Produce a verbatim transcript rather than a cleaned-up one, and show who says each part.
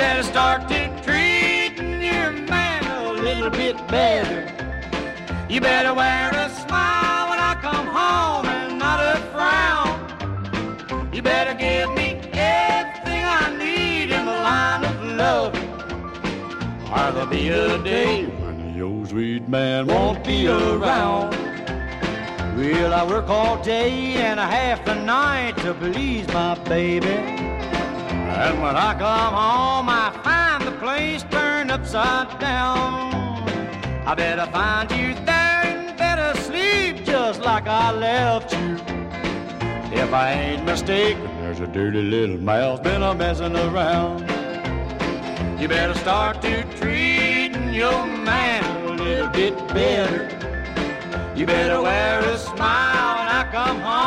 Speaker 1: better start to treating your man a little bit better. You better wear a smile when I come home and not a frown. You better give me everything I need in the line of love, or there'll be a day when your sweet man won't be around. Well, I work all day and a half the night to please my baby, and when I come home I find the place turned upside down. I better find you there and better sleep just like I left you. If I ain't mistaken, there's a dirty little mouse been a messing around. You better start to treating your man a little bit better. You better wear a smile when I come home.